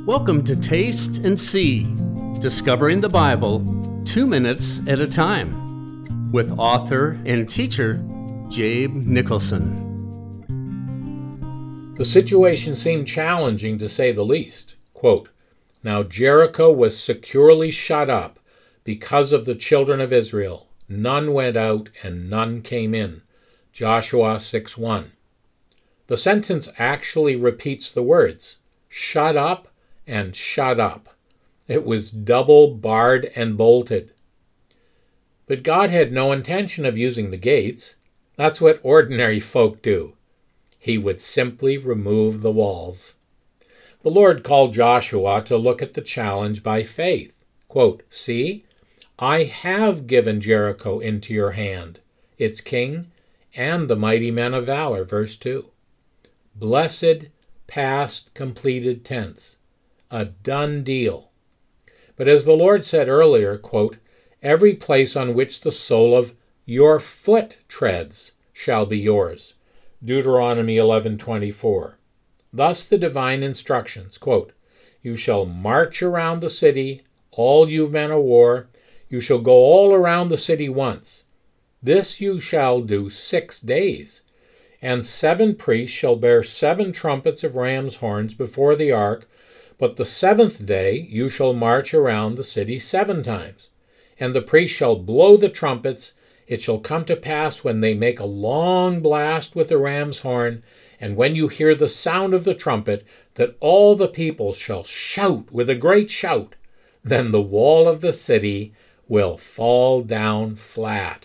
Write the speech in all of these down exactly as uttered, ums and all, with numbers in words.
Welcome to Taste and See, discovering the Bible two minutes at a time, with author and teacher Jabe Nicholson. The situation seemed challenging, to say the least. Quote, "Now Jericho was securely shut up because of the children of Israel. None went out and none came in." Joshua six one. The sentence actually repeats the words, shut up and shut up. It was double barred and bolted. But God had no intention of using the gates. That's what ordinary folk do. He would simply remove the walls. The Lord called Joshua to look at the challenge by faith. Quote, "See, I have given Jericho into your hand, its king, and the mighty men of valor." Verse two. Blessed, past, completed tense. A done deal. But as the Lord said earlier, quote, "Every place on which the sole of your foot treads shall be yours." Deuteronomy eleven twenty-four. Thus the divine instructions, quote, "You shall march around the city, all you men of war. You shall go all around the city once. This you shall do six days. And seven priests shall bear seven trumpets of ram's horns before the ark, but the seventh day you shall march around the city seven times. And the priests shall blow the trumpets. It shall come to pass when they make a long blast with the ram's horn, and when you hear the sound of the trumpet, that all the people shall shout with a great shout. Then the wall of the city will fall down flat."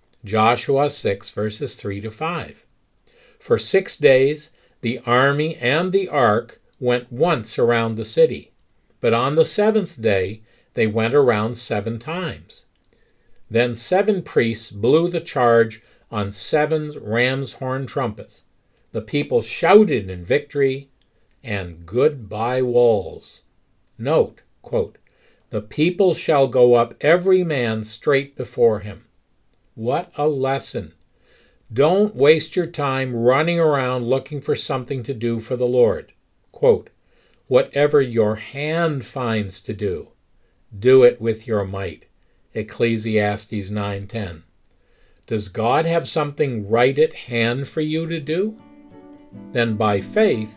Joshua six, verses three to five. For six days, the army and the ark went once around the city, but on the seventh day, they went around seven times. Then seven priests blew the charge on seven ram's horn trumpets. The people shouted in victory and goodbye walls. Note, quote, "The people shall go up every man straight before him." What a lesson! Don't waste your time running around looking for something to do for the Lord. Quote, "Whatever your hand finds to do, do it with your might." Ecclesiastes nine ten. Does God have something right at hand for you to do? Then by faith,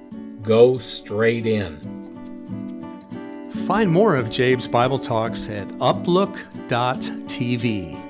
go straight in. Find more of Jabe's Bible Talks at uplook dot t v.